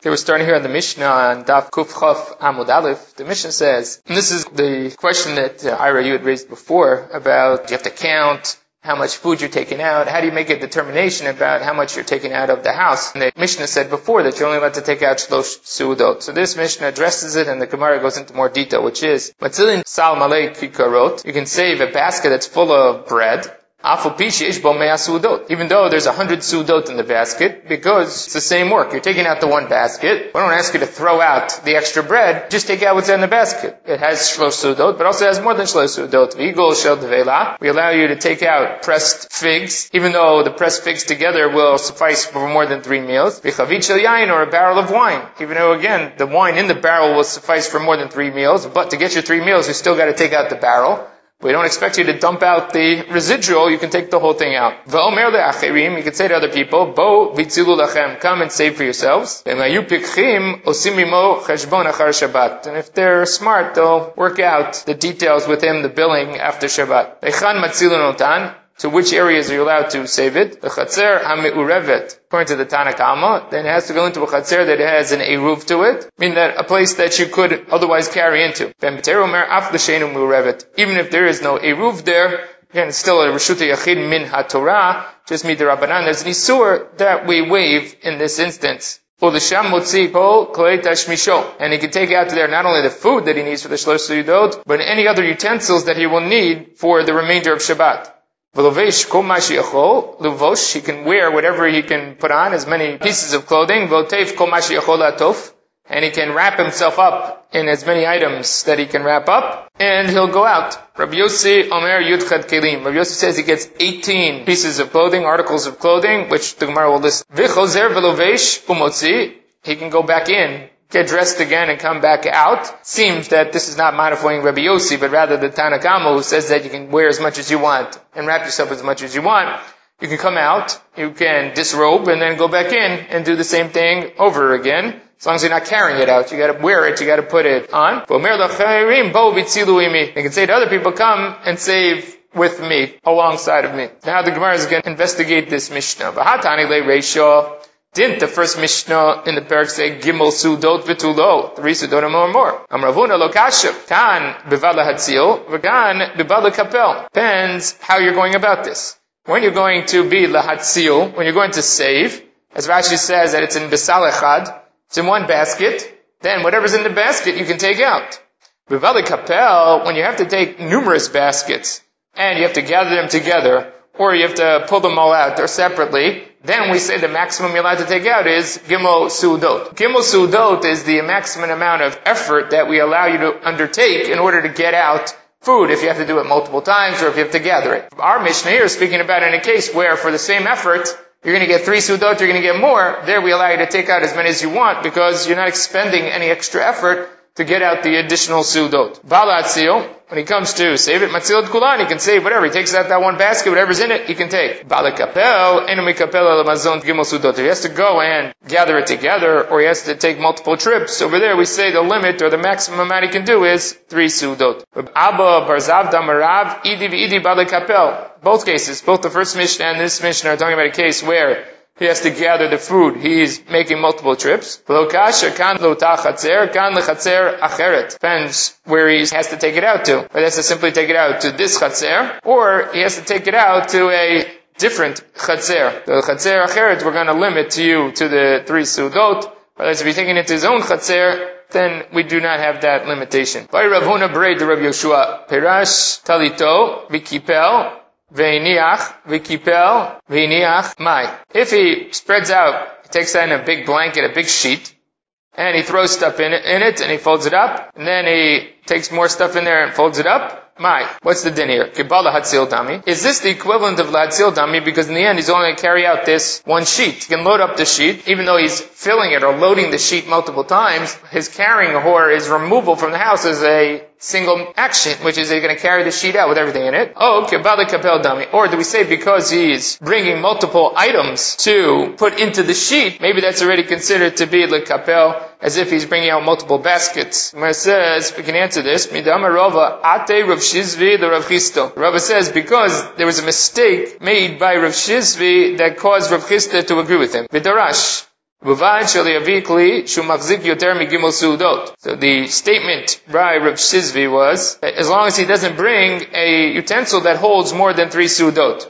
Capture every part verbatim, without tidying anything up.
Okay, we're starting here on the Mishnah on Daf Kuf Chaf Amud Aleph. The Mishnah says, and this is the question that uh, Ira, you had raised before about you have to count how much food you're taking out. How do you make a determination about how much you're taking out of the house? And the Mishnah said before that you're only allowed to take out shlosh suudot. So this Mishnah addresses it, and the Gemara goes into more detail, which is, Matzilin sal malei kikarot. You can save a basket that's full of bread. Even though there's a hundred suudot in the basket, because it's the same work. You're taking out the one basket. We don't ask you to throw out the extra bread. Just take out what's in the basket. It has shlosh suudot, but also has more than shlosh suudot. We allow you to take out pressed figs, even though the pressed figs together will suffice for more than three meals. Or a barrel of wine. Even though, again, the wine in the barrel will suffice for more than three meals, but to get your three meals, you still got to take out the barrel. We don't expect you to dump out the residual, you can take the whole thing out. You can say to other people, Bo vitzilu lachem, come and save for yourselves. And if they're smart, they'll work out the details with him, the billing after Shabbat. To which areas are you allowed to save it? The chatzer ha-me'urevet, according to the Tana Kama, then it has to go into a chatzer that has an eruv to it, meaning that a place that you could otherwise carry into. Even if there is no eruv there, again, it's still a Reshuta Yachid min ha-Torah, just meet the Rabbanan. There's an isur that we waive in this instance. And he can take out there not only the food that he needs for the shlosh suudot, but any other utensils that he will need for the remainder of Shabbat. He can wear whatever he can put on, as many pieces of clothing. And he can wrap himself up in as many items that he can wrap up, and he'll go out. Rabbi Yossi Omer Yudchad Kelim. Rabbi Yossi says he gets eighteen pieces of clothing, articles of clothing, which the Gemara will list. V'chozer v'lovesh umotzi. He can go back in, get dressed again, and come back out. Seems that this is not modifying Rabbi Yossi, but rather the Tana Kama, who says that you can wear as much as you want and wrap yourself as much as you want. You can come out, you can disrobe, and then go back in and do the same thing over again. As long as you're not carrying it out, you gotta wear it, you gotta put it on. You can say to other people, come and save with me, alongside of me. Now the Gemara is going to investigate this Mishnah. Didn't the first Mishnah in the parak say Gimel Sudot V'tulo, three Sudot or more and more? Amravuna lo kasha, kan bivada hatzil, v'kan bivada kapel. Depends how you're going about this. When you're going to be lahatzil, when you're going to save, as Rashi says that it's in besal echad, it's in one basket, then whatever's in the basket you can take out. Bivada kapel, when you have to take numerous baskets, and you have to gather them together, or you have to pull them all out or separately, then we say the maximum you're allowed to take out is Gimel Suudot. Gimel Suudot is the maximum amount of effort that we allow you to undertake in order to get out food, if you have to do it multiple times or if you have to gather it. Our Mishnah here is speaking about in a case where for the same effort, you're going to get three Suudot, you're going to get more. There we allow you to take out as many as you want because you're not expending any extra effort to get out the additional Suudot. Bala Atzil, when he comes to save it, Matzilot Kulan, he can save whatever. He takes out that one basket, whatever's in it, he can take. Bala Kapel, Enumi Kapel Elamazon Gimel Suudot. He has to go and gather it together, or he has to take multiple trips. Over there we say the limit, or the maximum amount he can do is three Suudot. Abba, Barzav, Damarav, Idi V'idi Bala Kapel. Both cases, both the first Mishnah and this Mishnah are talking about a case where he has to gather the food. He's making multiple trips. Depends where he has to take it out to. But he has to simply take it out to this chatzer, or he has to take it out to a different chatzer. The chatzer acheret we're going to limit to you to the three suudot. But if he's taking it to his own chatzer, then we do not have that limitation. By Rav Huna Berei de Rav Yoshua, Perash talito v'kipel Ve'iniach, v'kipel, ve'iniach, mai. If he spreads out, he takes that in a big blanket, a big sheet, and he throws stuff in it, in it, and he folds it up, and then he takes more stuff in there and folds it up, mai. What's the din here? Kibala hatzil dami. Is this the equivalent of lahatzil dami? Because in the end, he's only going to carry out this one sheet. He can load up the sheet, even though he's filling it or loading the sheet multiple times, his carrying or his removal from the house is a single action, which is he's going to carry the sheet out with everything in it. Oh, kibala kapel dami. Or do we say because he's bringing multiple items to put into the sheet, maybe that's already considered to be lekapel, as if he's bringing out multiple baskets. It says, we can answer this, midama rova ate Rav Shizvi the Rav Chisto. Rava says because there was a mistake made by Rav Shizvi that caused Rav Chista to agree with him. Vidarash. So the statement by Rav Shizvi was, as long as he doesn't bring a utensil that holds more than three sudot.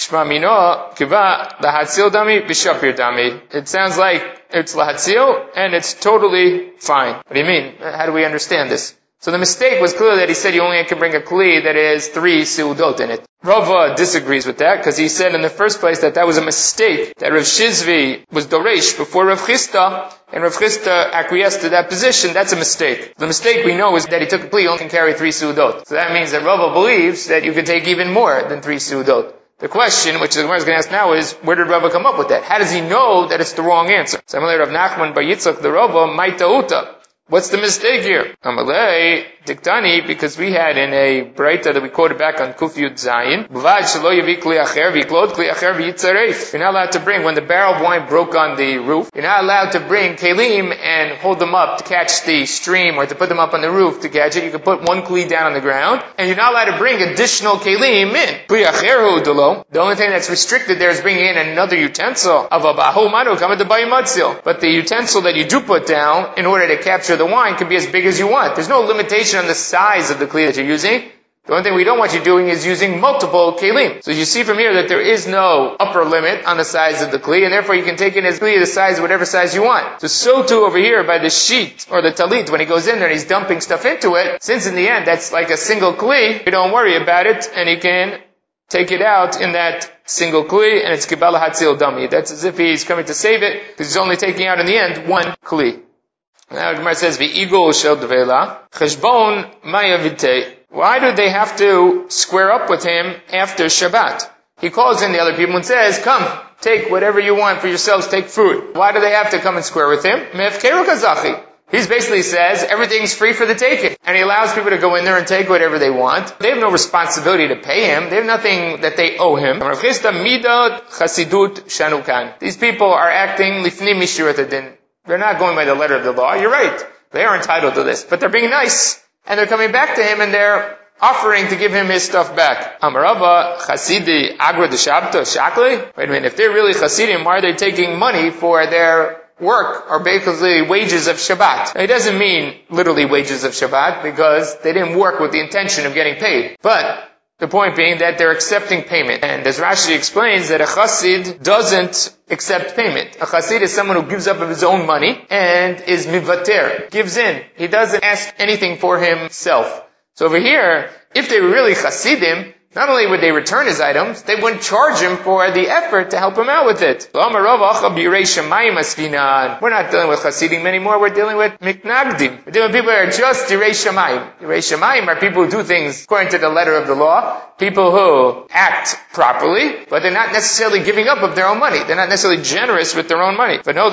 It sounds like it's lahatzil, and it's totally fine. What do you mean? How do we understand this? So the mistake was clear that he said you only can bring a kli that has three seudot in it. Rava disagrees with that because he said in the first place that that was a mistake, that Rav Shizvi was doresh before Rav Chisda, and Rav Chisda acquiesced to that position. That's a mistake. The mistake we know is that he took a kli only can carry three seudot. So that means that Rava believes that you can take even more than three seudot. The question, which the Gemara is going to ask now, is where did Rava come up with that? How does he know that it's the wrong answer? Similar to Rav Nachman bar Yitzchak the Rava, Maitauta. What's the mistake here? Amalei, Diktani, because we had in a Breita that we quoted back on Kuf Yud Zayin, you're not allowed to bring, when the barrel of wine broke on the roof, you're not allowed to bring kelim and hold them up to catch the stream or to put them up on the roof to catch it. You can put one kli down on the ground, and you're not allowed to bring additional kelim in. The only thing that's restricted there is bringing in another utensil of a bahu manu, but the utensil that you do put down in order to capture the wine can be as big as you want. There's no limitation on the size of the kli that you're using. The only thing we don't want you doing is using multiple kelim. So you see from here that there is no upper limit on the size of the kli, and therefore you can take in as kli the size, whatever size you want. So so too over here by the sheet or the talit, when he goes in there and he's dumping stuff into it, since in the end that's like a single kli, you don't worry about it, and he can take it out in that single kli, and it's kibala hatzil dami. That's as if he's coming to save it, because he's only taking out in the end one kli. Now the Gemara says, "V'igol shel devela cheshbon mayavite." Why do they have to square up with him after Shabbat? He calls in the other people and says, "Come, take whatever you want for yourselves. Take food." Why do they have to come and square with him? Mefkeru kazachi. He basically says everything's free for the taking, and he allows people to go in there and take whatever they want. They have no responsibility to pay him. They have nothing that they owe him. These people are acting lifnim mishurat hadin. They're not going by the letter of the law. You're right. They are entitled to this. But they're being nice. And they're coming back to him and they're offering to give him his stuff back. Amarava, Chasidi, Agra de Shabta, Shakli? Wait a minute. If they're really Chasidim, why are they taking money for their work, or basically wages of Shabbat? Now, it doesn't mean literally wages of Shabbat, because they didn't work with the intention of getting paid. But the point being that they're accepting payment. And as Rashi explains, that a chassid doesn't accept payment. A chassid is someone who gives up of his own money and is mivater, gives in. He doesn't ask anything for himself. So over here, if they were really chassidim, not only would they return his items, they wouldn't charge him for the effort to help him out with it. We're not dealing with chassidim anymore, we're dealing with miknagdim. We're dealing with people who are just Yirei Shamayim. Yirei Shamayim are people who do things according to the letter of the law, people who act properly, but they're not necessarily giving up of their own money. They're not necessarily generous with their own money. He doesn't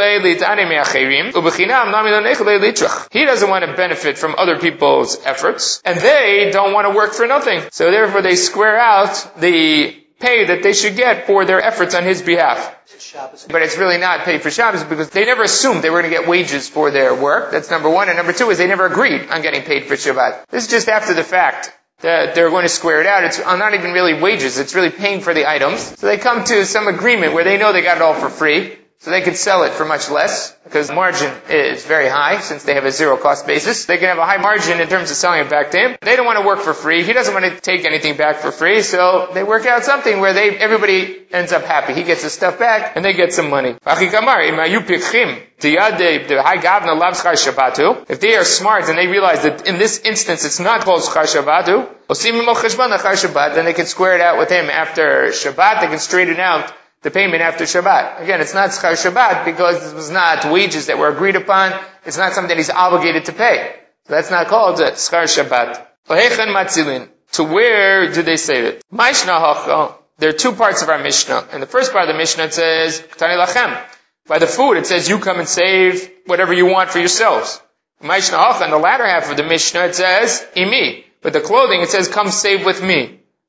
want to benefit from other people's efforts, and they don't want to work for nothing. So therefore they square out the pay that they should get for their efforts on his behalf. But it's really not paid for Shabbos, because they never assumed they were going to get wages for their work. That's number one. And number two is they never agreed on getting paid for Shabbat. This is just after the fact that they're going to square it out. It's not even really wages. It's really paying for the items. So they come to some agreement where they know they got it all for free, so they could sell it for much less, because the margin is very high since they have a zero cost basis. They can have a high margin in terms of selling it back to him. They don't want to work for free. He doesn't want to take anything back for free, so they work out something where they everybody ends up happy. He gets his stuff back and they get some money. If they are smart and they realize that in this instance it's not called Schar Shabbatu, then they can square it out with him after Shabbat. They can straighten out the payment after Shabbat. Again, it's not Schar Shabbat because this was not wages that were agreed upon. It's not something that he's obligated to pay. So that's not called Schar Shabbat. To where do they say that? There are two parts of our Mishnah. In the first part of the Mishnah it says, by the food it says, you come and save whatever you want for yourselves. In the latter half of the Mishnah it says, Imi. But the clothing it says, come save with me.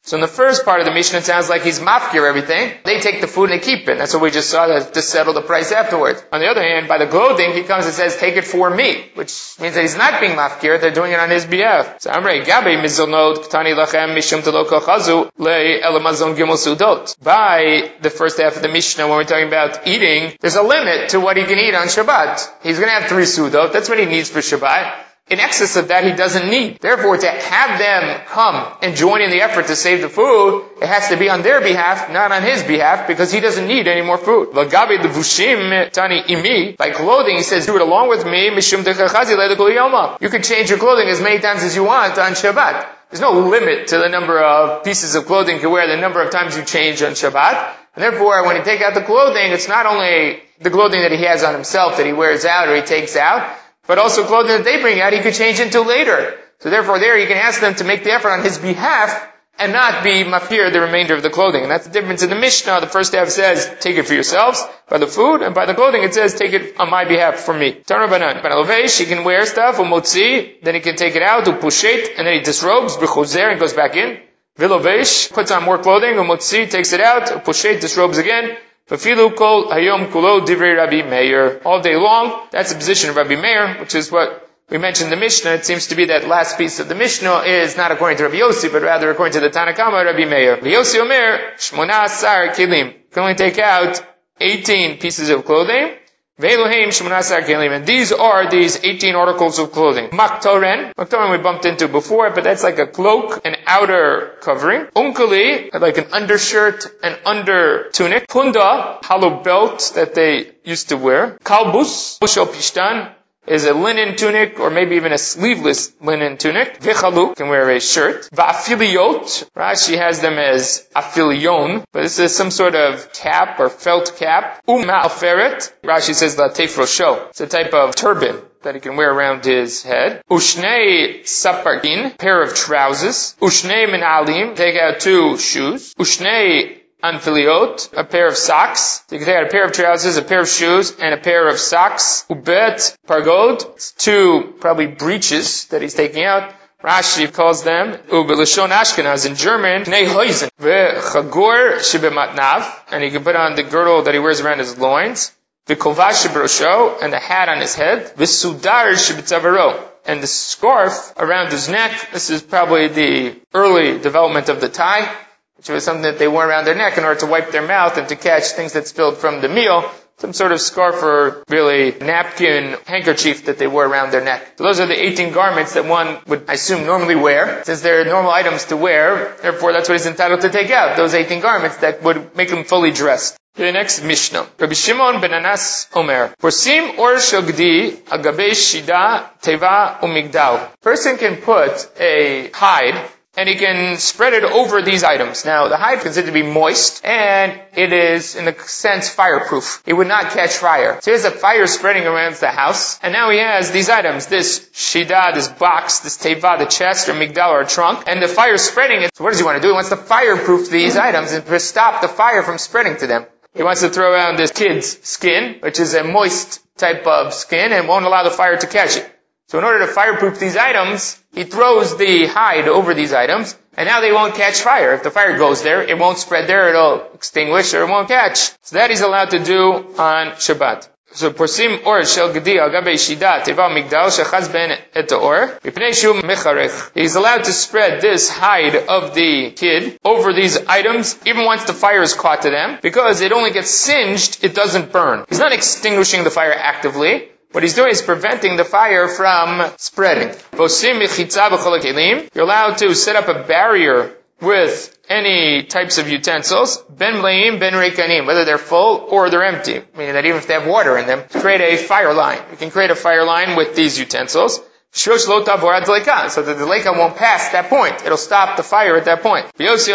So in the first part of the Mishnah, it sounds like he's mafkir everything. They take the food and they keep it. That's what we just saw, that to settle the price afterwards. On the other hand, by the clothing, he comes and says, take it for me, which means that he's not being mafkir, they're doing it on his behalf. So Amrei Gabi mizonot ktani lachem mishum teloko chazu le elamazon gimel sudot. By the first half of the Mishnah, when we're talking about eating, there's a limit to what he can eat on Shabbat. He's going to have three sudot. That's what he needs for Shabbat. In excess of that, he doesn't need. Therefore, to have them come and join in the effort to save the food, it has to be on their behalf, not on his behalf, because he doesn't need any more food. Lagabi levushim tani imi. By clothing, he says, do it along with me. Mishum dechachazi le'dekol yoma. You can change your clothing as many times as you want on Shabbat. There's no limit to the number of pieces of clothing you can wear, the number of times you change on Shabbat. And therefore, when you take out the clothing, it's not only the clothing that he has on himself that he wears out or he takes out, but also clothing that they bring out, he could change into later. So therefore there you can ask them to make the effort on his behalf and not be mafir the remainder of the clothing. And that's the difference in the Mishnah. The first half says, take it for yourselves, by the food, and by the clothing it says, take it on my behalf for me. Tana Banan. Banalovesh, he can wear stuff, umotzi, then he can take it out, upushet, and then he disrobes, b'chozer, and goes back in. Vilovesh, puts on more clothing, umotzi, takes it out, upushet, disrobes again. Fafilu kol hayom kulo divrei Rabbi Meir. All day long, that's the position of Rabbi Meir, which is what we mentioned in the Mishnah. It seems to be that last piece of the Mishnah is not according to Rabbi Yossi, but rather according to the Tanna Kama, Rabbi Meir. Rabbi Yossi Omer, shmona asar kelim. You can only take out eighteen pieces of clothing. Ve'elohim shmona asar kelim. And these are these eighteen articles of clothing. Maktoren. Maktoren we bumped into before, but that's like a cloak, an outer covering. Unkali, like an undershirt, an under tunic. Punda, hollow belt that they used to wear. Kalbus, bushel pishtan, is a linen tunic, or maybe even a sleeveless linen tunic. V'chaluk, can wear a shirt. Va'afiliyot, Rashi has them as afilion, but this is some sort of cap or felt cap. Uma'aferet, Rashi says la tefrosho. It's a type of turban that he can wear around his head. Ushnei saparkin, pair of trousers. Ushnei menalim, take out two shoes. Ushnei anfiliot, a pair of socks. So you can take out a pair of trousers, a pair of shoes, and a pair of socks. Ubet pargod, two probably breeches that he's taking out. Rashi calls them ubelishon Ashkenaz in German, pnei hoizen. Ve'chagor shebematnav, and he can put on the girdle that he wears around his loins. V'kovash shebrosho, and the hat on his head. V'sudar shebetzavaro, and the scarf around his neck. This is probably the early development of the tie, which was something that they wore around their neck in order to wipe their mouth and to catch things that spilled from the meal. Some sort of scarf or really napkin, handkerchief that they wore around their neck. So those are the eighteen garments that one would, I assume, normally wear. Since they're normal items to wear, therefore that's what he's entitled to take out, those eighteen garments that would make him fully dressed. The next Mishnah. Rabbi Shimon ben Anas Omer. Porsim or shogdi agabe shida teva umigdal. Person can put a hide and he can spread it over these items. Now, the hide is considered to be moist, and it is, in a sense, fireproof. It would not catch fire. So he has a fire spreading around the house, and now he has these items, this shida, this box, this teva, the chest, or migdal, or a trunk, and the fire spreading it. So what does he want to do? He wants to fireproof these items and to stop the fire from spreading to them. He wants to throw around this kid's skin, which is a moist type of skin, and won't allow the fire to catch it. So in order to fireproof these items, he throws the hide over these items, and now they won't catch fire. If the fire goes there, it won't spread there, it'll extinguish, or it won't catch. So that he's allowed to do on Shabbat. So porsim or shel gedi al gabe shida teva migdal shechaz ben et or mipnei shu mecharech. He's allowed to spread this hide of the kid over these items, even once the fire is caught to them, because it only gets singed, it doesn't burn. He's not extinguishing the fire actively. What he's doing is preventing the fire from spreading. You're allowed to set up a barrier with any types of utensils, ben mleim, ben reikanim, whether they're full or they're empty, meaning that even if they have water in them, create a fire line. You can create a fire line with these utensils. So that the leika won't pass that point. It'll stop the fire at that point. Yossi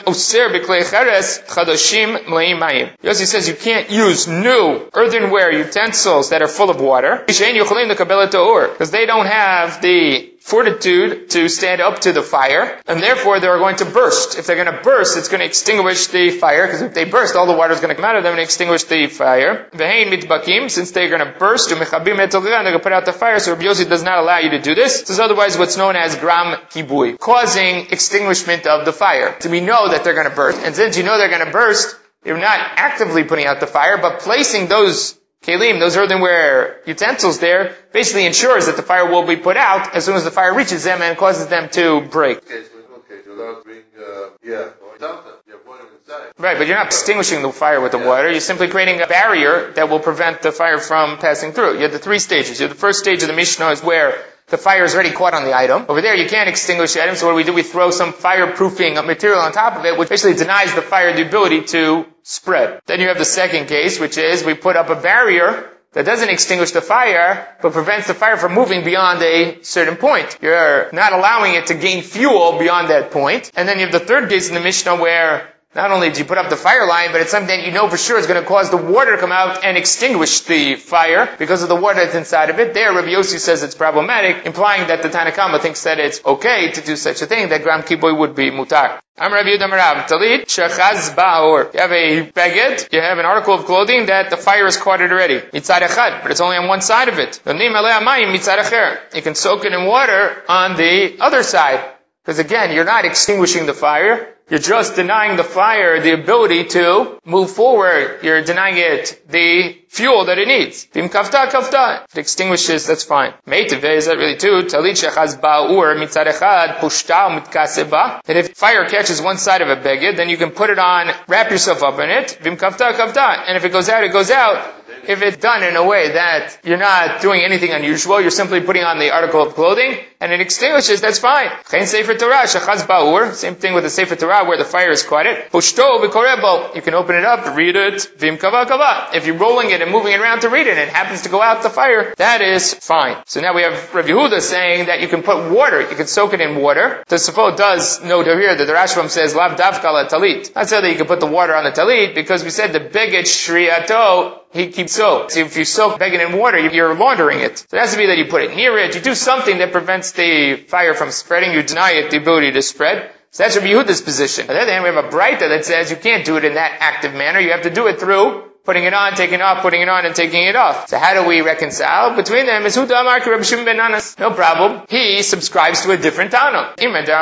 says you can't use new earthenware utensils that are full of water because they don't have the fortitude to stand up to the fire, and therefore they're going to burst. If they're going to burst, it's going to extinguish the fire, because if they burst, all the water is going to come out of them and extinguish the fire. Vehein mitbakim, since they're going to burst, umechabim et they're going to put out the fire, so Rabbi Yossi does not allow you to do this. This is otherwise what's known as gram kibui, causing extinguishment of the fire. So we know that they're going to burst, and since you know they're going to burst, you're not actively putting out the fire, but placing those kelim, those earthenware utensils there, basically ensures that the fire will be put out as soon as the fire reaches them and causes them to break. Okay, okay, you're allowed to bring, uh, yeah, something. You're putting it inside. Right, but you're not extinguishing the fire with the water. You're simply creating a barrier that will prevent the fire from passing through. You have the three stages. You have the first stage of the Mishnah is where the fire is already caught on the item. Over there, you can't extinguish the item, so what do we do? We throw some fireproofing material on top of it, which basically denies the fire the ability to spread. Then you have the second case, which is we put up a barrier that doesn't extinguish the fire, but prevents the fire from moving beyond a certain point. You're not allowing it to gain fuel beyond that point. And then you have the third case in the Mishnah where not only do you put up the fire line, but it's something that you know for sure is going to cause the water to come out and extinguish the fire because of the water that's inside of it. There, Rabbi Yossi says it's problematic, implying that the Tanna Kama thinks that it's okay to do such a thing, that gram kiboy would be mutar. I'm Rabbi Yehuda Marav. Talit shechaz ba'or. You have a baguette, you have an article of clothing that the fire has caught it already. Mitzad echad, but it's only on one side of it. You can soak it in water on the other side. Because again, you're not extinguishing the fire. You're just denying the fire the ability to move forward. You're denying it the fuel that it needs. Vim kafta kafta. If it extinguishes, that's fine. Meitive, is that really too? Talit shechaz ba'ur mitzad echad pushta u'mitkaseba. That if fire catches one side of a beged, then you can put it on, wrap yourself up in it. Vim kafta kafta. And if it goes out, it goes out. If it's done in a way that you're not doing anything unusual, you're simply putting on the article of clothing, and it extinguishes, that's fine. Chen Sefer Torah, shechaz ba'ur. Same thing with the Sefer Torah where the fire is caught it. Pushto b'korebo. You can open it up, read it. Vim kava kava. If you're rolling it and moving it around to read it, and it happens to go out the fire, that is fine. So now we have Rabbi Yehuda saying that you can put water, you can soak it in water. The Tosafot does note over here that the Rashbam says, lav davka la talit. Not so that you can put the water on the talit, because we said the beged shriato, he keeps soaked. So if you soak beged in water, you're laundering it. So it has to be that you put it near it, you do something that prevents the fire from spreading, you deny it the ability to spread. So that's Rabbi Yehuda's position. On the other hand, we have a Braita that says you can't do it in that active manner, you have to do it through putting it on, taking it off, putting it on, and taking it off. So how do we reconcile between them? Is Huda Amar Rabbi Shimon ben Nanas? No problem. He subscribes to a different Tana.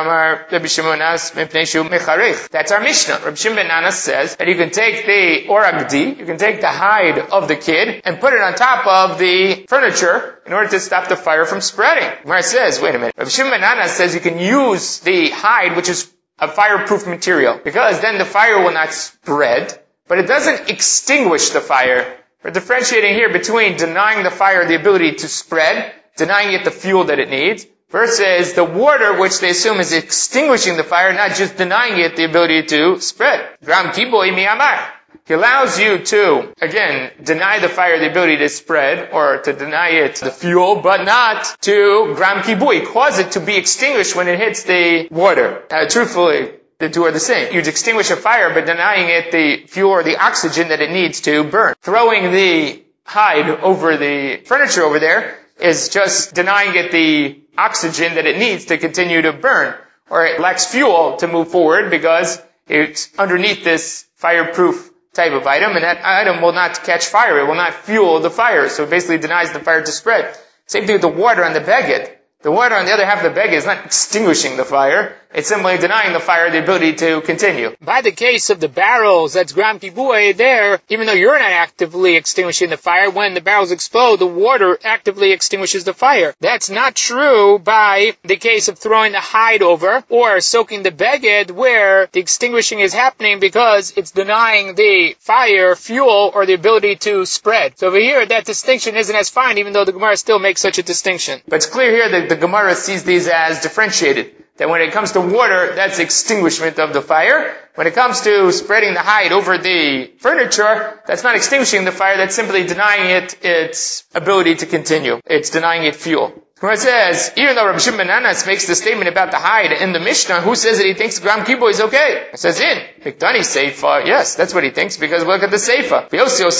That's our Mishnah. Rabbi Shimon ben Nanas says that you can take the oragdi, you can take the hide of the kid, and put it on top of the furniture in order to stop the fire from spreading. Gemara says, wait a minute. Rabbi Shimon ben Nanas says you can use the hide, which is a fireproof material, because then the fire will not spread, but it doesn't extinguish the fire. We're differentiating here between denying the fire the ability to spread, denying it the fuel that it needs, versus the water, which they assume is extinguishing the fire, not just denying it the ability to spread. Gram kiboi miyamar. He allows you to, again, deny the fire the ability to spread, or to deny it the fuel, but not to gram kibui, cause it to be extinguished when it hits the water. Uh, truthfully, the two are the same. You'd extinguish a fire, but denying it the fuel or the oxygen that it needs to burn. Throwing the hide over the furniture over there is just denying it the oxygen that it needs to continue to burn. Or it lacks fuel to move forward because it's underneath this fireproof type of item, and that item will not catch fire. It will not fuel the fire, so it basically denies the fire to spread. Same thing with the water on the baguette. The water on the other half of the baguette is not extinguishing the fire. It's simply denying the fire the ability to continue. By the case of the barrels, that's gram kibui, there, even though you're not actively extinguishing the fire, when the barrels explode, the water actively extinguishes the fire. That's not true by the case of throwing the hide over or soaking the baguette, where the extinguishing is happening because it's denying the fire fuel or the ability to spread. So over here, that distinction isn't as fine, even though the Gemara still makes such a distinction. But it's clear here that the Gemara sees these as differentiated. That when it comes to water, that's extinguishment of the fire. When it comes to spreading the hide over the furniture, that's not extinguishing the fire, that's simply denying it its ability to continue. It's denying it fuel. Where it says, even though Rabbi Shimon ben Nanas makes the statement about the hide in the Mishnah, who says that he thinks gram kiboy is okay? It says in Miktani Seifa, yes, that's what he thinks, because look at the Seifa.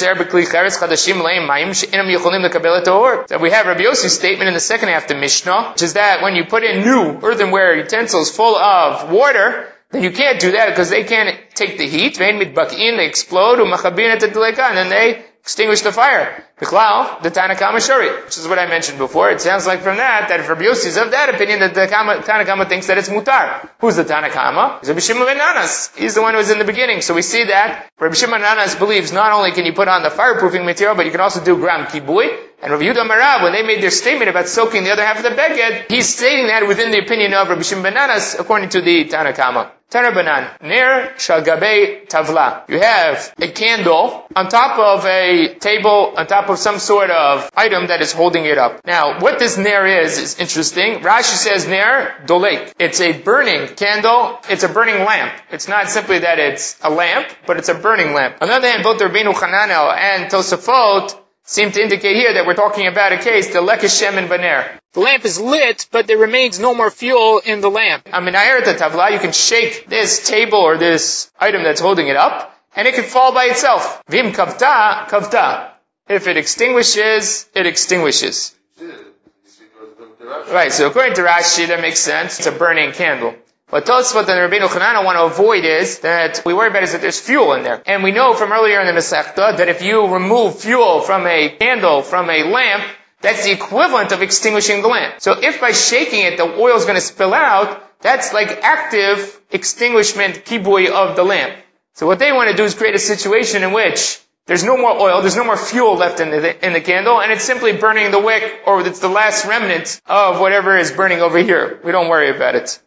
That we have Rabbi Yossi's statement in the second half of the Mishnah, which is that when you put in new earthenware utensils full of water, then you can't do that because they can't take the heat. They explode, and then they extinguish the fire. Bichlal, the Tanna Kama Shari, which is what I mentioned before. It sounds like from that, that if Rabbi Yossi is of that opinion, that the Tanna Kama thinks that it's mutar. Who's the Tanna Kama? It's Rabbi Shimon ben Nanas. He's the one who was in the beginning. So we see that Rabbi Shimon ben Nanas believes not only can you put on the fireproofing material, but you can also do gram kibui. And Rabbi Yehuda Marav, when they made their statement about soaking the other half of the beged, he's stating that within the opinion of Rabbi Shimon ben Nanas, according to the Tanna Kama. Tanna Banan, Ner Shalgabe Tavla. You have a candle on top of a table, on top of some sort of item that is holding it up. Now, what this Ner is, is interesting. Rashi says Ner Dolek. It's a burning candle. It's a burning lamp. It's not simply that it's a lamp, but it's a burning lamp. On the other hand, both Rabbeinu Hananel and Tosafot seem to indicate here that we're talking about a case, the Lekeshem and Baner. The lamp is lit, but there remains no more fuel in the lamp. I mean, the Tavla, you can shake this table or this item that's holding it up, and it can fall by itself. Vim kavta, kavta. If it extinguishes, it extinguishes. Right, so according to Rashi, that makes sense. It's a burning candle. What Tosfot and Rabbeinu Hananel want to avoid is that we worry about is that there's fuel in there. And we know from earlier in the Masechta that if you remove fuel from a candle, from a lamp, that's the equivalent of extinguishing the lamp. So if by shaking it the oil is going to spill out, that's like active extinguishment kibui of the lamp. So what they want to do is create a situation in which there's no more oil, there's no more fuel left in the, in the candle, and it's simply burning the wick, or it's the last remnant of whatever is burning over here. We don't worry about it.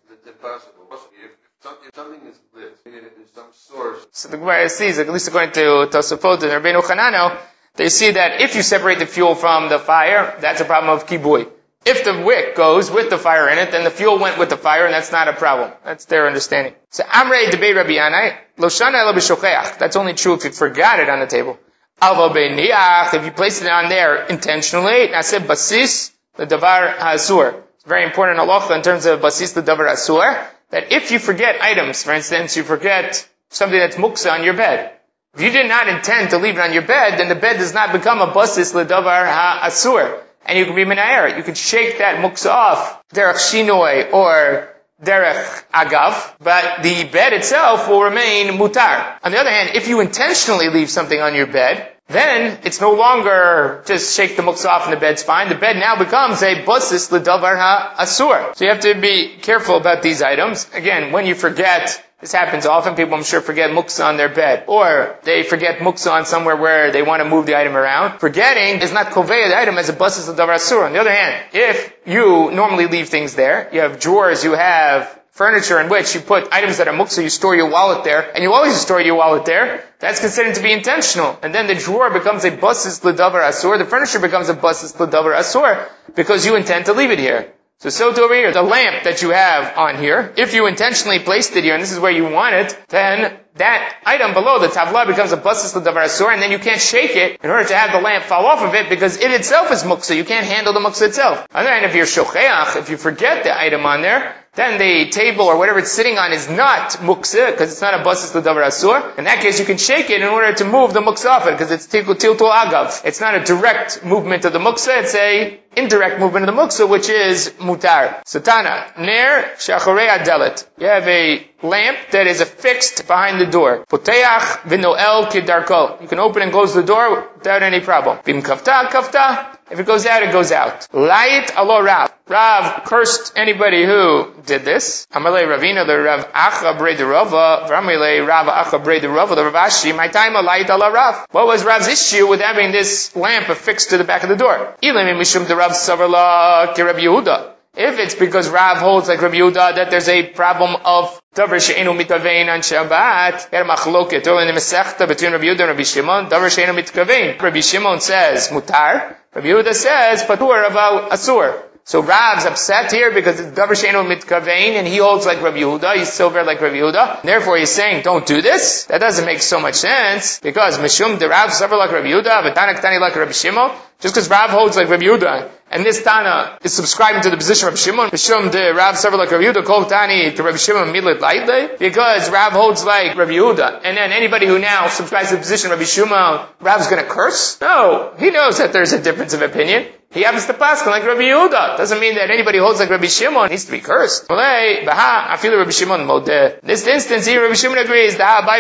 If something is lit, in some source. So the Gemara sees, at least according to Tosafot and Rabbeinu Hananel, they see that if you separate the fuel from the fire, that's a problem of kibui. If the wick goes with the fire in it, then the fuel went with the fire, and that's not a problem. That's their understanding. So Amrei debei Rabbi Yanai, lo shana elo b'shocheach. That's only true if you forgot it on the table. Avo beiniach, if you place it on there intentionally, naseh basis the davar hasur. It's very important halacha in terms of basis the davar hasur. That if you forget items, for instance, you forget something that's muksa on your bed. If you did not intend to leave it on your bed, then the bed does not become a basis ledavar ha'asur. And you can be minayer. You can shake that muksa off, derech shinoi or derech agav, but the bed itself will remain mutar. On the other hand, if you intentionally leave something on your bed, then it's no longer just shake the muksa off and the bed's fine. The bed now becomes a basis ledavar ha'asur. So you have to be careful about these items. Again, when you forget, this happens often, people I'm sure forget muksa on their bed. Or they forget muksa on somewhere where they want to move the item around. Forgetting is not kovei the item as a basis ledavar ha'asur. On the other hand, if you normally leave things there, you have drawers, you have furniture in which you put items that are muksa, you store your wallet there, and you always store your wallet there, that's considered to be intentional. And then the drawer becomes a basis ledavar ha'asur, the furniture becomes a basis ledavar ha'asur, because you intend to leave it here. So, so to over here, the lamp that you have on here, if you intentionally placed it here, and this is where you want it, then that item below, the tavla, becomes a basis ledavar ha'asur, and then you can't shake it in order to have the lamp fall off of it, because it itself is muksa. You can't handle the muksa itself. On the other hand, if you're shocheach, if you forget the item on there, then the table or whatever it's sitting on is not muksa, because it's not a basis ledavar ha'asur. In that case, you can shake it in order to move the muksa off it, because it's tiltul agav. It's not a direct movement of the muksa, it's a indirect movement of the muksa, which is mutar. Satana, ner shacharei adelet. You have a lamp that is affixed behind the door. Poteach v'noel kidarko. You can open and close the door without any problem. Bim kafta, kafta. If it goes out, it goes out. Layit alo Rav. Rav cursed anybody who did this. Amalei Ravina, the Rav Acha Brei de Rava. V'amalei Rav Acha Brei de Rava, the Rav Ashi. My time layit alo Rav. What was Rav's issue with having this lamp affixed to the back of the door? Ilemi mishum de Rav savarla ki Rabbi Yehuda. If it's because Rav holds like Rabbi Yehuda that there's a problem of davar she'enu mitkavein on Shabbat, er machloket, or in the Masechta between Rabbi Yehuda and Rabbi Shimon, davar she'enu mitkavein. Rabbi Shimon says mutar, Rabbi Yehuda says patur aval asur. So Rav's upset here because it's davar she'enu mitkavein, and he holds like Rabbi Yehuda, he's silver like Rabbi Yehuda. Therefore he's saying, don't do this. That doesn't make so much sense, because mishum de Rav silver like Rabbi Yehuda, v'tanak tani like Rabbi Shimon. Just because Rav holds like Rabbi Yehuda, And this Tana is subscribing to the position of Rabbi Shimon. Mishum de Rav Sever like Rabbi Yehuda, Kol Tani to Rabbi Shimon Milit Laitle. Because Rav holds like Rabbi Yehuda. And then anybody who now subscribes to the position of Rabbi Shimon, Rav's going to curse? No. He knows that there's a difference of opinion. He happens to pass like Rabbi Yehuda. Doesn't mean that anybody who holds like Rabbi Shimon needs to be cursed. In this instance, here Rabbi Shimon agrees.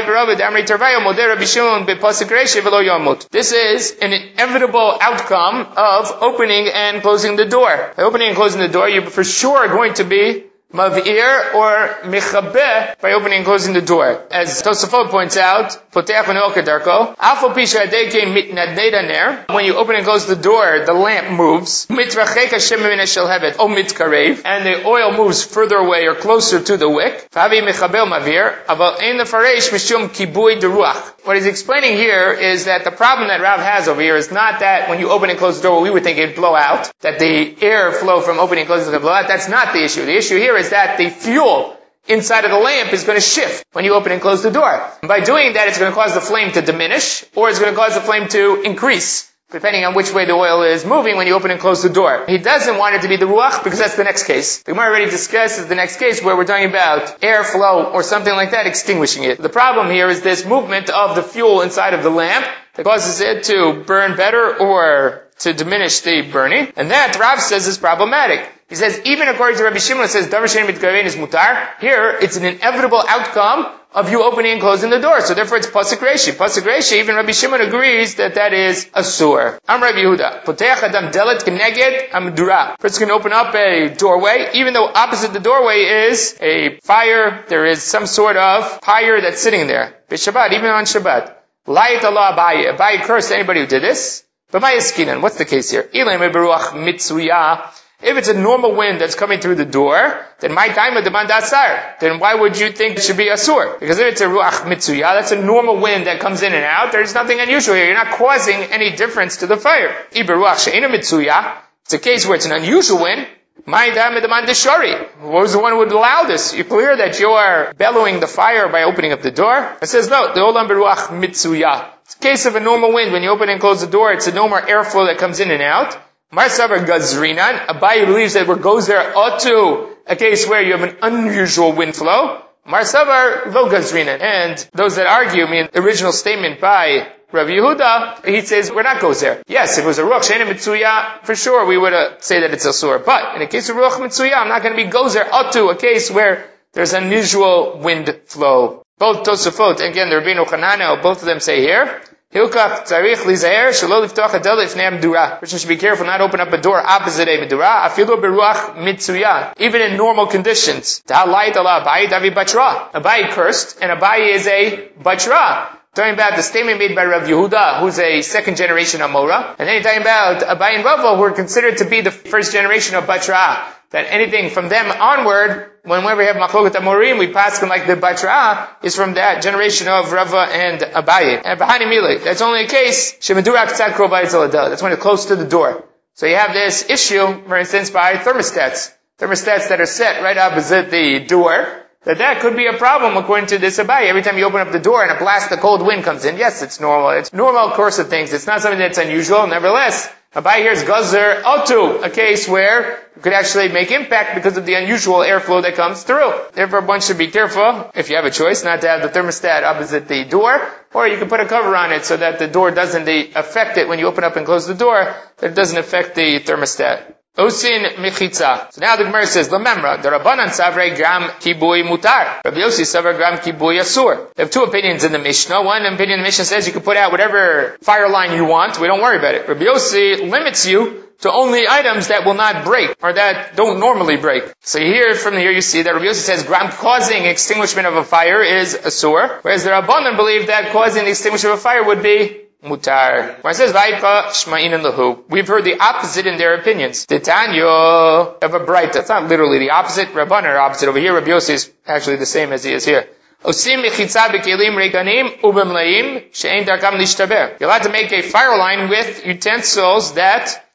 This is an inevitable outcome of opening and closing the door. By opening and closing the door, you for sure are going to be mav'ir or mechabeh by opening and closing the door. As Tosafot points out, potech v'noel kedarko, afal pi she'adeke mitnadnei ner. When you open and close the door, the lamp moves. Mitrachek Hashem min ha'shelhevet o mitkarev, and the oil moves further away or closer to the wick. V'havi mechabel mav'ir, aval ein lefaresh mishum kibui deruach. What he's explaining here is that the problem that Rav has over here is not that when you open and close the door, we would think it'd blow out, that the air flow from opening and closing is going to blow out. That's not the issue. The issue here is that the fuel inside of the lamp is going to shift when you open and close the door. And by doing that, it's going to cause the flame to diminish, or it's going to cause the flame to increase, depending on which way the oil is moving when you open and close the door. He doesn't want it to be the ruach, because that's the next case. The Gemara already discussed is the next case where we're talking about airflow or something like that, extinguishing it. The problem here is this movement of the fuel inside of the lamp that causes it to burn better or to diminish the burning. And that, Rav says, is problematic. He says, even according to Rabbi Shimon, it says, Davar she'ein mitkarein is mutar. Here, it's an inevitable outcome of you opening and closing the door. So therefore it's pasuk reishi. Pasuk reishi, even Rabbi Shimon agrees that that is asur. I'm Rabbi Yehuda. Potech adam delet k'neged amdura. Person can open up a doorway, even though opposite the doorway is a fire, there is some sort of fire that's sitting there. B'Shabbat, even on Shabbat. Layit Allah Abaye. Abaye cursed anybody who did this. But my iskinan, what's the case here? Ilay me beruach mitzuya. If it's a normal wind that's coming through the door, then my daima demand asar. Then why would you think it should be asur? Because if it's a ruach mitzuya, that's a normal wind that comes in and out, there's nothing unusual here. You're not causing any difference to the fire. Iber ruach she'ena mitzuya, it's a case where it's an unusual wind. My daima demand deshari. What was the one who would allow this? You're clear that you are bellowing the fire by opening up the door? It says no, the olam beruach mitzuya. It's a case of a normal wind. When you open and close the door, it's a normal airflow that comes in and out. Marsavar Gazrinan, Abaye believes that where goes there ought to a case where you have an unusual wind flow. Marsavar Lo Gazrinan. And those that argue, I mean, the original statement by Rabbi Yehuda, he says, where not goes there. Yes, if it was a Ruach She'ena Mitzuya, for sure we would uh, say that it's Asur. But in a case of Ruach Mitzuya, I'm not going to be goes there ought to a case where there's unusual wind flow. Both Tosafot, and again, the Rabbeinu Chananel, both of them say here, Hilkach tzarich lizaher shelo liftach hadel ifnei amdura. Person should be careful not to open up a door opposite a medura. Afilu beruach mitzuya. Even in normal conditions. Ta'alayit ala Abaye davi batra. Abaye cursed, and Abaye is a batra. Talking about the statement made by Rav Yehuda, who's a second generation Amora. And then he's talking about Abaye and Rava, who are considered to be the first generation of batra. That anything from them onward, whenever we have Machloket Amorim, we pass them like the Batra, is from that generation of Rava and Abaye. And Bahani Mili, that's only a case, Shemadurak Tzad Krova Yitzaladah. That's when it's close to the door. So you have this issue, for instance, by thermostats. Thermostats that are set right opposite the door. That that could be a problem according to this Abaye. Every time you open up the door and a blast of cold wind comes in, yes, it's normal. It's normal course of things. It's not something that's unusual. Nevertheless, Abaye here is Gazer Otu, a case where you could actually make impact because of the unusual airflow that comes through. Therefore, one should be careful, if you have a choice, not to have the thermostat opposite the door, or you can put a cover on it so that the door doesn't affect it when you open up and close the door, that it doesn't affect the thermostat. Osin mechitza. So now the Gemara says, Lamemra, the Rabbanan savrei gram kibui mutar. Rabbi Yossi savrei gram kibui asur. We have two opinions in the Mishnah. One opinion in the Mishnah says you can put out whatever fire line you want. We don't worry about it. Rabbi Yossi limits you to only items that will not break, or that don't normally break. So here, from here you see that Rabbi Yossi says gram causing extinguishment of a fire is asur, whereas the Rabbanan believe that causing the extinguishment of a fire would be mutar. When it says Vaypa Shma'in Lahu, we've heard the opposite in their opinions. Titanyo have a bright. That's not literally the opposite. Rabbanan are opposite. Over here, Rabbi Yossi is actually the same as he is here. Osim mechitza bekelim reganim ubemlaim she'ein darkam lishtaber. You're allowed to make a fire line with utensils that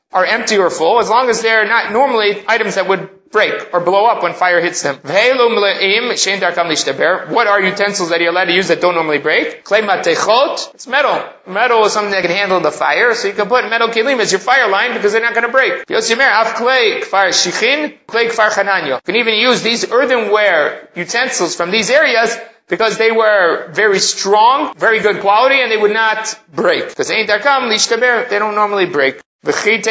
are empty or full, as long as they're not normally items that would break or blow up when fire hits them. What are utensils that you're allowed to use that don't normally break? It's metal. Metal is something that can handle the fire, so you can put metal kelim as your fire line because they're not going to break. You can even use these earthenware utensils from these areas because they were very strong, very good quality, and they would not break. Because they don't normally break. So we have to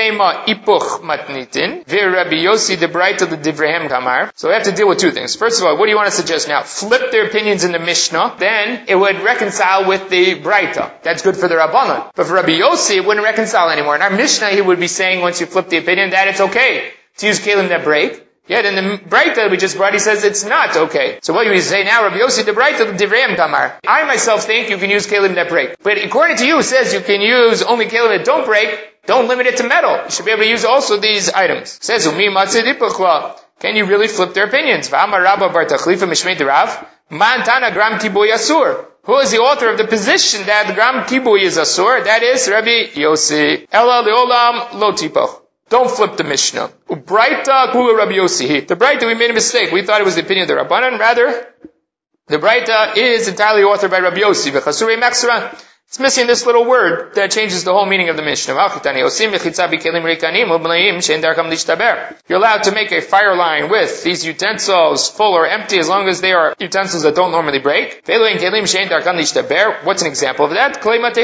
deal with two things. First of all, what do you want to suggest now? Flip their opinions in the Mishnah, then it would reconcile with the Braita. That's good for the Rabbanan. But for Rabbi Yossi, it wouldn't reconcile anymore. In our Mishnah, he would be saying, once you flip the opinion, that it's okay to use kelim that break. Yet in the Braita we just brought, he says it's not okay. So what do you say now? Rabbi Yossi, the Braita, the Divrei Kamar. I myself think you can use kelim that break. But according to you, it says you can use only kelim that don't break. Don't limit it to metal. You should be able to use also these items. It says, Umi matzid. Can you really flip their opinions? V'amar Rabba bar Tachlifa mishmei Rav. Man tana gram kiboy asur. Who is the author of the position that gram kiboy is asur? That is Rabbi Yossi. Ela leolam lo tipach. Don't flip the Mishnah. Ubraita kula Rabbi Yossi. The Braita, we made a mistake. We thought it was the opinion of the Rabbanan. Rather, the Braita is entirely authored by Rabbi Yossi. V'chasurei maksura. It's missing this little word that changes the whole meaning of the Mishnah. You're allowed to make a fire line with these utensils, full or empty, as long as they are utensils that don't normally break. What's an example of that?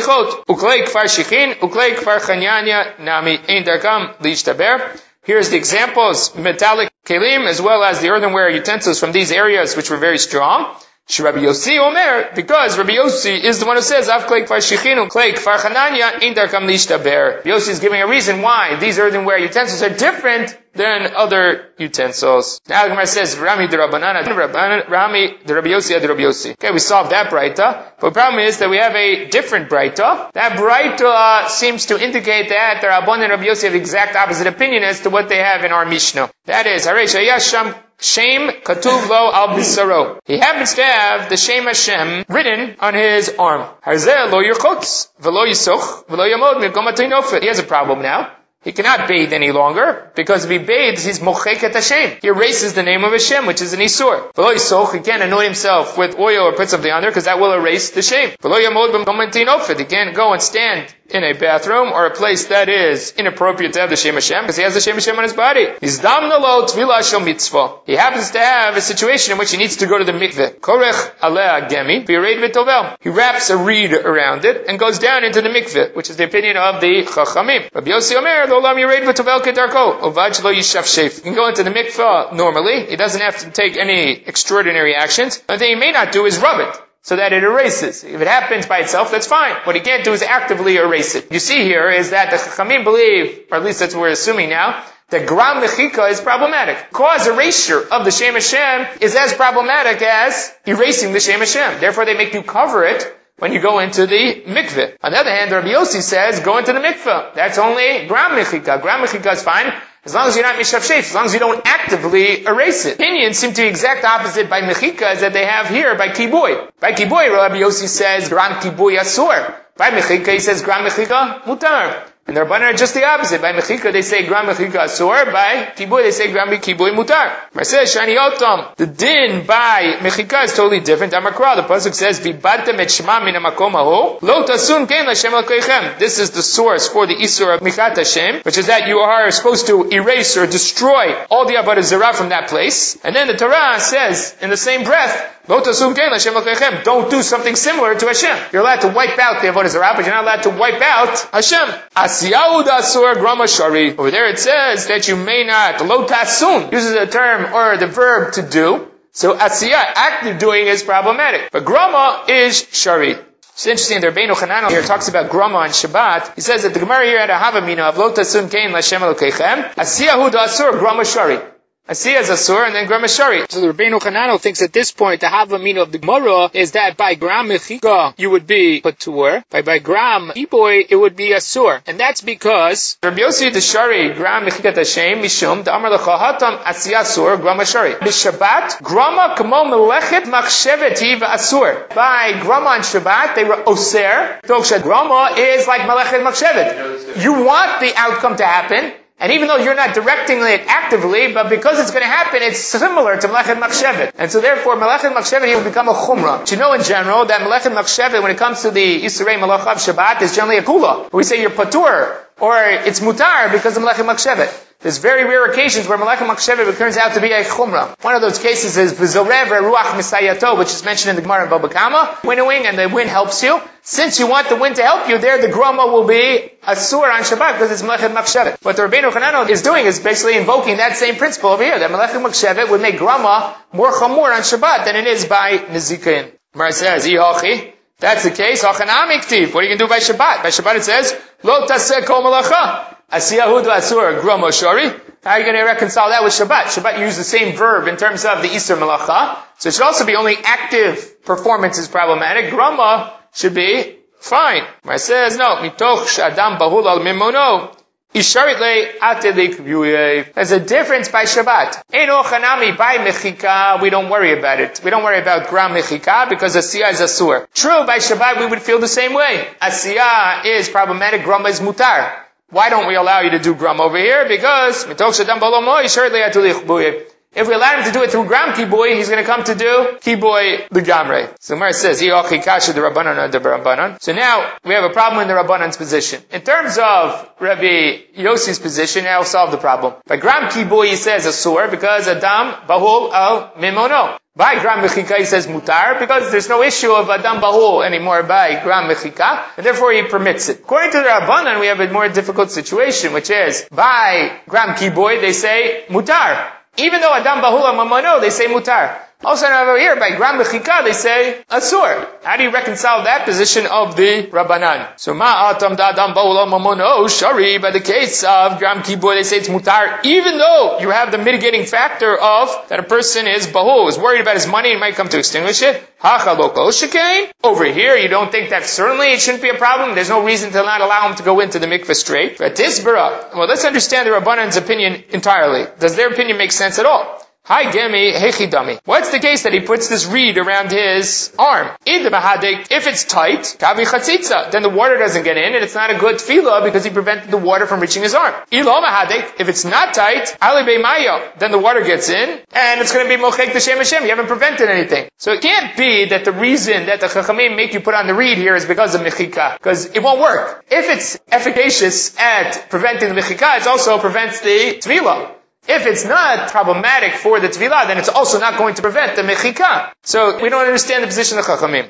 Here's the examples: metallic kelim, as well as the earthenware utensils from these areas which were very strong. Rabbi Yossi Omer, because Rabbi Yossi is the one who says, Av klei kfar shichinu, klei kfar chananya, ein darkam lishtaber. Rabbi Yossi is giving a reason why these earthenware utensils are different than other utensils. Now the Gemara says, Rami de Rabbanana, Rami de Rabbi Yossi de Rabbi Yossi. Okay, we solved that Braita. But the problem is that we have a different Braita. That Braita seems to indicate that the Rabban and Rabbi Yossi have the exact opposite opinion as to what they have in our Mishnah. That is, Harei Shayasham Shem Katuv Lo Al Bisaro. He happens to have the Shem Hashem written on his arm. Harzeh Lo Yerchotz V'Lo Yisoch V'Lo Yamod Milkom Ateinofet. He has a problem now. He cannot bathe any longer, because if he bathes, he's mocheket Hashem. He erases the name of Hashem, which is an Isur. V'lo Yisoch, he can't anoint himself with oil or put something on there, because that will erase the shame. V'lo Yamod Milkom Ateinofet. He can't go and stand in a bathroom or a place that is inappropriate to have the Shem Hashem, because he has the Shem Hashem on his body. He happens to have a situation in which he needs to go to the mikveh. Korech aleh gemi v'yireid v'tovel. He wraps a reed around it and goes down into the mikveh, which is the opinion of the Chachamim. Rabbi Yossi Omer, l'olam yireid v'tovel kedarko, uvad shelo yishafshef. He can go into the mikveh normally. He doesn't have to take any extraordinary actions. The thing he may not do is rub it, so that it erases. If it happens by itself, that's fine. What he can't do is actively erase it. You see here is that the Chachamim believe, or at least that's what we're assuming now, that gram mechika is problematic. Cause erasure of the Shem Hashem is as problematic as erasing the Shem Hashem. Therefore they make you cover it when you go into the mikveh. On the other hand, Rabbi Yossi says, go into the mikveh. That's only gram mechika. Gram mechika is fine, as long as you're not mishafshef, as long as you don't actively erase it. Opinions seem to be exact opposite by mechika as that they have here by kiboy. By kiboy, Rabbi Yossi says, gram kiboy asur. By mechika, he says, gram mechika mutar. And the Rabbanan are just the opposite. By mechika, they say gram mechika asur. By kiboy, they say gram kiboy mutar. Marcel shani otam. The din by mechika is totally different. Amakra, the pasuk says, "Vibadtem et shema min hamakom haho, lo tasun ken l'Hashem elokechem." This is the source for the isur of michat Hashem, which is that you are supposed to erase or destroy all the avodah zarah from that place. And then the Torah says, in the same breath, Lo tasun ken l'Hashem elokechem. Don't do something similar to Hashem. You're allowed to wipe out the avodah zarah, but you're not allowed to wipe out Hashem. Asiyahu dasur grama shari. Over there it says that you may not. Lo tasun uses the term or the verb to do. So asiyah, active doing, is problematic. But grama is shari. It's interesting that Rabbeinu Hanan here talks about grama on Shabbat. He says that the Gemara here had a havamina of lo tasun kein l'Hashem elokechem. Asiyahu dasur grama shari. Asiya is Asur, and then Gram Ashari. So the Rabbeinu Hanano thinks at this point the Hava Mina of the Gemara is that by Gram Mechika you would be Patur, by by Gram Kiboy it would be Asur. And that's because Rabbi Yossi Deshari Gram Mechikat Hashem Mishum Damar Lechahatam Asiya Asur Gram Ashari. B'Shabbat Grama Kamo Melechet Machshevet Hiva Asur. By Grama on Shabbat they were Oser. Tokshat Grama is like Melechet Machshevet. You want the outcome to happen. And even though you're not directing it actively, but because it's going to happen, it's similar to Melechet Machshevet. And so therefore, Melechet Machshevet here will become a Chumrah. But you know in general that Melechet Machshevet, when it comes to the Yisrei Malacha of Shabbat, is generally a Kula. We say you're Patur, or it's Mutar because of Melechet Machshevet. There's very rare occasions where Melechet Machshevet turns out to be a Chumrah. One of those cases is V'zorev Ruach Misayato, which is mentioned in the Gemara in Baba Kama. Winnowing, and the wind helps you. Since you want the wind to help you, there the Grama will be Asur on Shabbat because it's Melechet Machshevet. What the Rabbeinu Hanano is doing is basically invoking that same principle over here, that Melechet Machshevet would make Grama more Chamur on Shabbat than it is by Nezikin. Gemara says, Ihochi. That's the case. Hachanami Ktiv. What are you going to do by Shabbat? By Shabbat it says, Lo taseh kol malacha. Asiyahu asur grama shari. How are you going to reconcile that with Shabbat? Shabbat you use the same verb in terms of the Isur malacha. So it should also be only active performance is problematic. Grama should be fine. It says, no. Mitoch sh'adam bahul al mimono. Isharit le atelik v'yuyeh. There's a difference by Shabbat. Eino chanami by mechika, we don't worry about it. We don't worry about gram mechika because asiya is asur. True, by Shabbat we would feel the same way. Asiya is problematic, gram is mutar. Why don't we allow you to do gram over here? Because mitoch shadam balomo isharit le atelik v'yuyeh. If we allow him to do it through gram kiboy, he's going to come to do kiboy l'gamrei. So Gemara says, "Yochi kasha the rabbanon the rabbanon." So now we have a problem in the rabbanon's position. In terms of Rabbi Yossi's position, now we'll solve the problem. By gram kiboy, he says asur because adam bahul al mimono. By gram mechika, he says mutar because there's no issue of adam bahul anymore by gram mechika, and therefore he permits it. According to the rabbanon, we have a more difficult situation, which is by gram kiboy, they say mutar. Even though Adam Bahula Mamano, they say Mutar. Also over here, by Gram Bechika, they say Asur. How do you reconcile that position of the Rabbanan? So, Ma'atam da Adam Bahula Mamano, Shari, by the case of Gram Kiboy, they say it's Mutar, even though you have the mitigating factor of that a person is Bahul, is worried about his money and might come to extinguish it. Hachaloko Shekain. Over here, you don't think that certainly it shouldn't be a problem. There's no reason to not allow him to go into the mikveh straight. But Tisbara, well, let's understand the Rabbanan's opinion entirely. Does their opinion make sense at all? Hi Gemi, Hechidami. What's the case that he puts this reed around his arm? If it's tight, Kavi Chatzitza, then the water doesn't get in and it's not a good tefillah because he prevented the water from reaching his arm. If it's not tight, Ali Beimayo, then the water gets in and it's going to be Mochek T'Shem Hashem. You haven't prevented anything. So it can't be that the reason that the Chachamim make you put on the reed here is because of Mechika, because it won't work. If it's efficacious at preventing the Mechika, it also prevents the tefillah. If it's not problematic for the Tvilah, then it's also not going to prevent the Mechika. So we don't understand the position of Chachamim.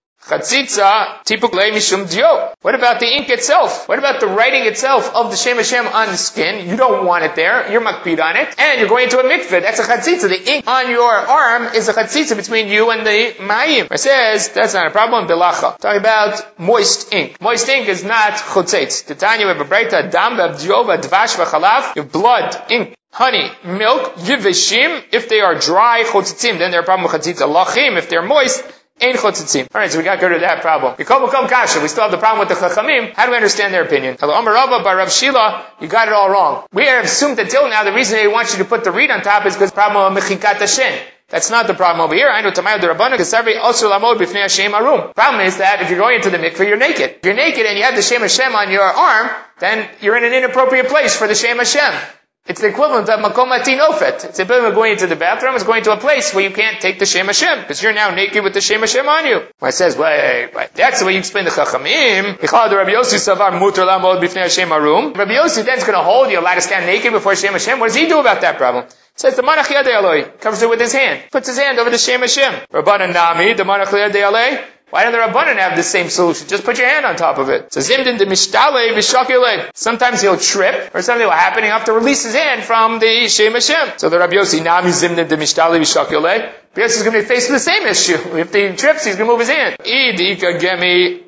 Chatzitza, tipuk lei mishum dio. What about the ink itself? What about the writing itself of the Shem Hashem on the skin? You don't want it there. You're makpid on it. And you're going to a mikveh. That's a chatzitza. The ink on your arm is a chatzitza between you and the mayim. It says, that's not a problem. Bilacha. Talking about moist ink. Moist ink is not chotzitz. Titania, we have a breita, dam, b'abdiova, dvash, v'chalav. You have blood, ink. Honey, milk, yivishim, if they are dry, chotzitzim, then they're a problem with chatzitza. Lachim, if they're moist, ain't chotzitzim. Alright, so we got rid of that problem. We come, come, kasha. We still have the problem with the chachamim. How do we understand their opinion? Hello, Amar Rava, by Rav Shila, you got it all wrong. We have assumed that till now the reason they want you to put the reed on top is because the problem of mechikat hashen. That's not the problem over here. I know Tamayo the Rabbana Kesarvi also lamod b'fnei Hashem arum. Problem is that if you're going into the mikveh, you're naked. If you're naked and you have the Shem Hashem on your arm, then you're in an inappropriate place for the Shem Hashem. It's the equivalent of makom matin ofet. It's the equivalent of going into the bathroom. It's going to a place where you can't take the Shem Hashem because you're now naked with the Shem Hashem on you. Well, it says, wait, wait. That's the way you explain the Chachamim. Rabbi Yossi savar mutar lamod b'fnei Hashem arum. Rabbi Yossi then is going to hold you allowed to stand naked before Shem Hashem. What does he do about that problem? It says the manach yadei aloi covers it with his hand, puts his hand over the Shem Hashem. Rabbanan nami the manach yadei aloi. Why don't the Rabbanan have the same solution? Just put your hand on top of it. So zimdin de mishtale v'shakile. Sometimes he'll trip, or something will happen, he'll have to release his hand from the Shem Hashem. So the Rabbi Yossi, nami zimdin de mishtale v'shakile. Rabbi Yossi is going to be faced with the same issue. If he trips, he's going to move his hand. Idika gemi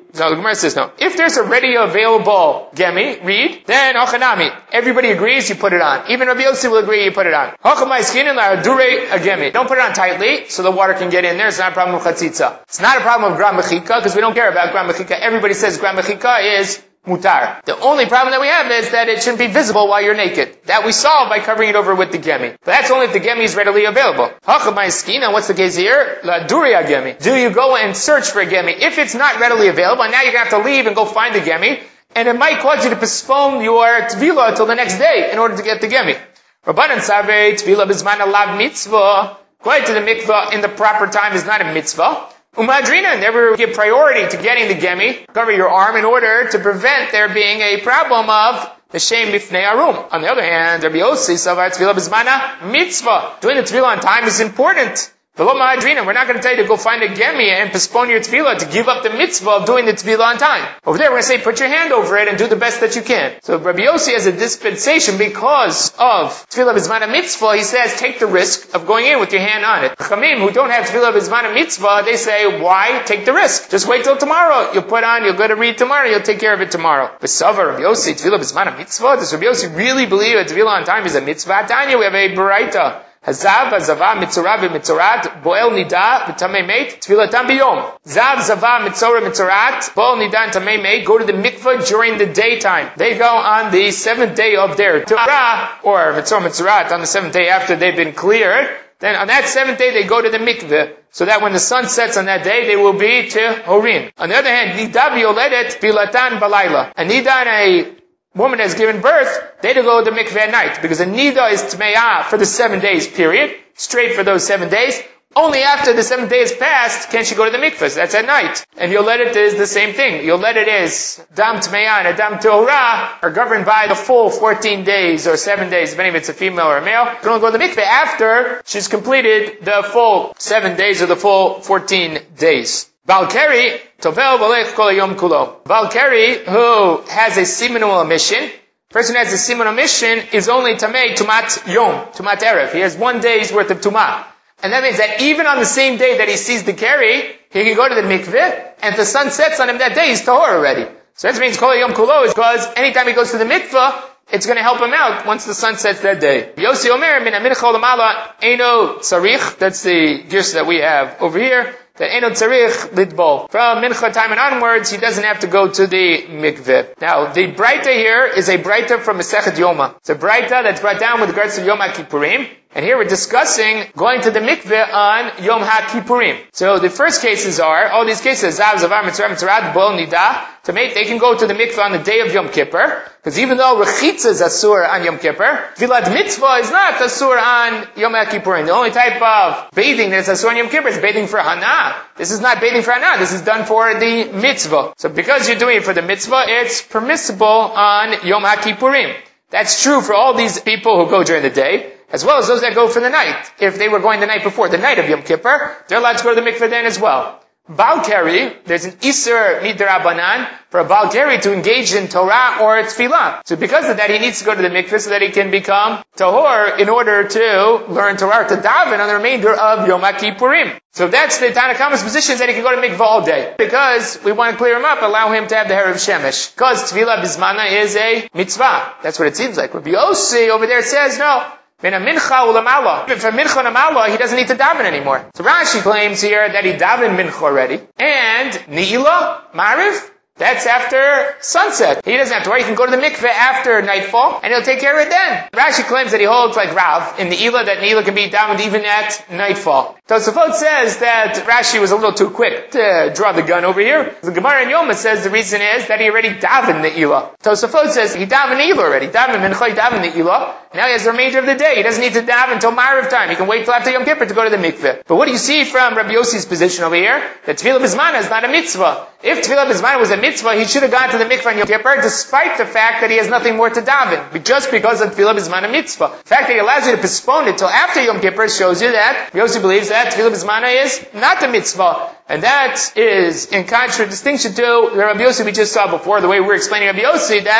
So the Gemara says no. If there's a ready available gemi, reed, then ochanami. Everybody agrees, you put it on. Even Rabbi Yossi will agree, you put it on. Hochamai skinin la dure a gemi. Don't put it on tightly, so the water can get in there. It's not a problem with chatzitza. It's not a problem of gram mechika, because we don't care about gram mechika. Everybody says gram mechika is mutar. The only problem that we have is that it shouldn't be visible while you're naked. That we solve by covering it over with the gemi. But that's only if the gemi is readily available. Hachamai skina, what's the case here? La duria gemi. Do you go and search for a gemi? If it's not readily available, and now you're going to have to leave and go find the gemi, and it might cause you to postpone your tvila until the next day in order to get the gemi. Rabbanan savei tvila bizman alav mitzvah. Going to the mikvah in the proper time is not a mitzvah. Umadrina, never give priority to getting the gemi, cover your arm in order to prevent there being a problem of the shame bifnei arum. On the other hand, Rabbi Yossi savar tefillah bizmana mitzvah. Doing the tefillah on time is important. V'lo ma'adrina, we're not going to tell you to go find a gemi and postpone your tefillah to give up the mitzvah of doing the tefillah on time. Over there, we're going to say put your hand over it and do the best that you can. So Rabbi Yossi has a dispensation because of tefillah bizmana mitzvah. He says take the risk of going in with your hand on it. Chamim who don't have tefillah bizmana mitzvah, they say why take the risk? Just wait till tomorrow. You'll put on, you'll go to read tomorrow, you'll take care of it tomorrow. B'sava Rabbi Yossi tefillah bizmana mitzvah. Does Rabbi Yossi really believe that tefillah on time is a mitzvah? Tanya, we have a baraita. Hazav, Hazava, Mitzorah, Mitzorat, Boel Nida, V'tamei Meit, Tfilatam B'yom. Zav, Zava, Mitzorah, Mitzorat, Boel Nida, and Tamei Meit go to the mikveh during the daytime. They go on the seventh day of their Torah, or Mitzorah, Mitzorat, on the seventh day after they've been cleared. Then on that seventh day they go to the mikveh, so that when the sun sets on that day, they will be to Horin. On the other hand, Nida V'yoledet, Tfilatan Balayla. A Nida and a woman has given birth, they don't go to the mikveh at night, because a nida is tme'ah for the seven days period, straight for those seven days. Only after the seventh day is passed can she go to the mikveh. So that's at night. And Yoledet is the same thing. Yoledet is dam tme'ah and dam torah are governed by the full fourteen days or seven days, depending if it's a female or a male. You can only go to the mikveh after she's completed the full seven days or the full fourteen days. Balkari, Tovel Volech Kol Yom Kulo. Balkari, who has a seminal emission, person who has a seminal emission is only Tamei Tumat Yom, Tumat Erev. He has one day's worth of Tumah. And that means that even on the same day that he sees the carry, he can go to the mikveh, and if the sun sets on him that day, he's Tahor already. So that means Kol Yom Kulo is because anytime he goes to the mikveh, it's going to help him out once the sun sets that day. Yossi Omer, Min HaMincha L'Mala, Eino Tzarich, that's the gears that we have over here. That Eno Tzarich Lidbol. From Mincha time and onwards, he doesn't have to go to the mikveh. Now, the Braita here is a Braita from Masechet Yoma. It's a Braita that's brought down with regards to Yom HaKippurim. And here we're discussing going to the mikveh on Yom HaKippurim. So the first cases are, all these cases, Zav, Zavar, Mitzvah, Mitzvah, Bol, Nida, to make, they can go to the mikveh on the day of Yom Kippur. Because even though Rechitza is Asur on Yom Kippur, Tfilat Mitzvah is not Asur on Yom HaKippurim. The only type of bathing that's Asur on Yom Kippur is bathing for Hana. This is not bathing for Hana. This is done for the mitzvah. So because you're doing it for the mitzvah, it's permissible on Yom HaKippurim. That's true for all these people who go during the day, as well as those that go for the night. If they were going the night before, the night of Yom Kippur, they're allowed to go to the mikveh then as well. Balkari, there's an Isser Midrabanan for a Balkari to engage in Torah or Tfilah. So because of that, he needs to go to the mikveh so that he can become Tahor in order to learn Torah, to daven on the remainder of Yom HaKippurim. So that's the Tanakhama's position, is that he can go to mikveh all day. Because we want to clear him up, allow him to have the hair of Shemesh. Because Tfilah Bizmana is a mitzvah. That's what it seems like. Rabbi Yossi over there says, no. Min mincha ulamala. For mincha ulamala, he doesn't need to daven anymore. So Rashi claims here that he davened mincha already. And ni'ila, mariv, that's after sunset. He doesn't have to worry. He can go to the mikveh after nightfall, and he'll take care of it then. Rashi claims that he holds like Rav in the Ila, that Ni'ila can be davened even at nightfall. Tosafot says that Rashi was a little too quick to draw the gun over here. The Gemara in Yoma says the reason is that he already davened the Ila. Tosafot says he davened Ila already. Davened mincha, he davened the Ila. Now he has the remainder of the day. He doesn't need to daven until Ma'ariv time. He can wait till after Yom Kippur to go to the mikveh. But what do you see from Rabbi Yossi's position over here? That Tfilah Bizmana is not a mitzvah. If Tfilah Bizmana was a mitzvah, he should have gone to the mikveh on Yom Kippur, despite the fact that he has nothing more to daven, just because of Tfilah Bizmana mitzvah. The fact that he allows you to postpone it till after Yom Kippur shows you that Rabbi Yossi believes that Tfilah Bizmana is not a mitzvah. And that is in contradistinction to the Rabbi Yossi we just saw before, the way we were explaining Rabbi Yossi, that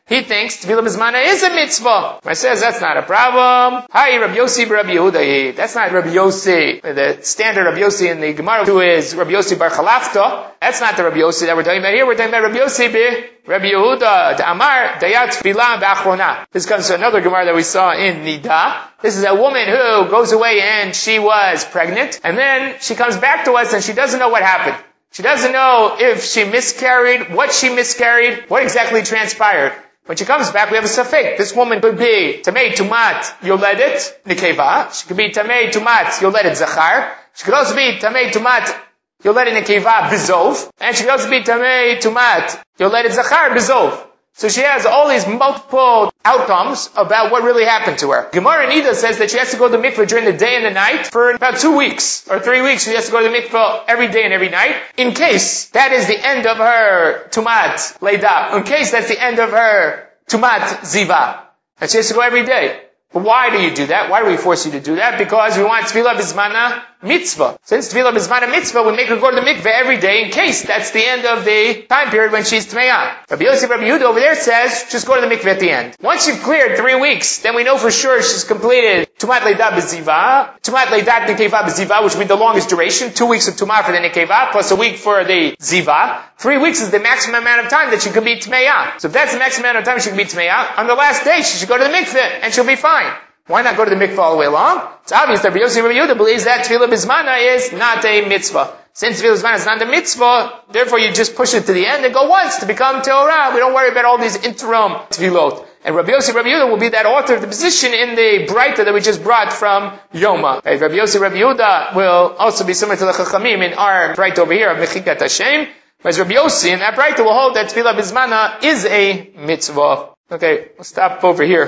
He thinks Tefillah B'Zmana is a mitzvah. I says that's not a problem. Hi, Rabbi Yossi Rabbi Yehuda. That's not Rabbi Yossi. The standard Rabbi Yossi in the Gemara who is Rabbi Yossi Bar Chalafta. That's not the Rabbi Yossi that we're talking about here. We're talking about Rabbi Yossi Bi Rabbi Yehuda. The Amar Dayat Tefillah B'Achrona. This comes to another Gemara that we saw in Nida. This is a woman who goes away and she was pregnant, and then she comes back to us and she doesn't know what happened. She doesn't know if she miscarried, what she miscarried, what exactly transpired. When she comes back, we have a safek. This woman could be Tamei Tumat Yoledet Nekeva. She could be Tamei Tumat Yoledet Zachar. She could also be Tamei Tumat Yoledet Nekeva Bizov. And she could also be Tamei Tumat Yoledet Zachar Bizov. So she has all these multiple outcomes about what really happened to her. Gemara Nida says that she has to go to the mikveh during the day and the night for about two weeks or three weeks. She has to go to the mikveh every day and every night in case that is the end of her tumat leida. In case that's the end of her tumat ziva. And she has to go every day. But why do you do that? Why do we force you to do that? Because we want Tefillah B'Zmana mitzvah. Since Tefillah B'Zmana mitzvah, we make her go to the mikveh every day in case that's the end of the time period when she's Tme'ah. Rabbi Yossi Rabbi Yehuda over there says, just go to the mikveh at the end. Once you've cleared three weeks, then we know for sure she's completed Tumat Leidat B'Ziva, Tumat Leidat Nekeva B'Ziva, which would be the longest duration, two weeks of Tumat for the Nekeva, plus a week for the Ziva. Three weeks is the maximum amount of time that she could be Tme'ah. So if that's the maximum amount of time she could be Tme'ah, on the last day she should go to the mikveh, and she'll be fine. Why not go to the mikveh all the way along? It's obvious that Rabbi Yossi Rabbi Yehuda believes that Tefillah B'Zmana is not a mitzvah. Since Tefillah B'Zmana is not a mitzvah, therefore you just push it to the end and go once to become Torah. We don't worry about all these interim Tefillot. And Rabbi Yossi Rabbi Yehuda will be that author of the position in the Braita that we just brought from Yoma. Okay, Rabbi Yossi Rabbi Yehuda will also be similar to the Chachamim in our Braita over here of Mechikat Hashem. Whereas Rabbi Yossi in that Braita will hold that Tefillah B'Zmana is a mitzvah. Okay, we'll stop over here.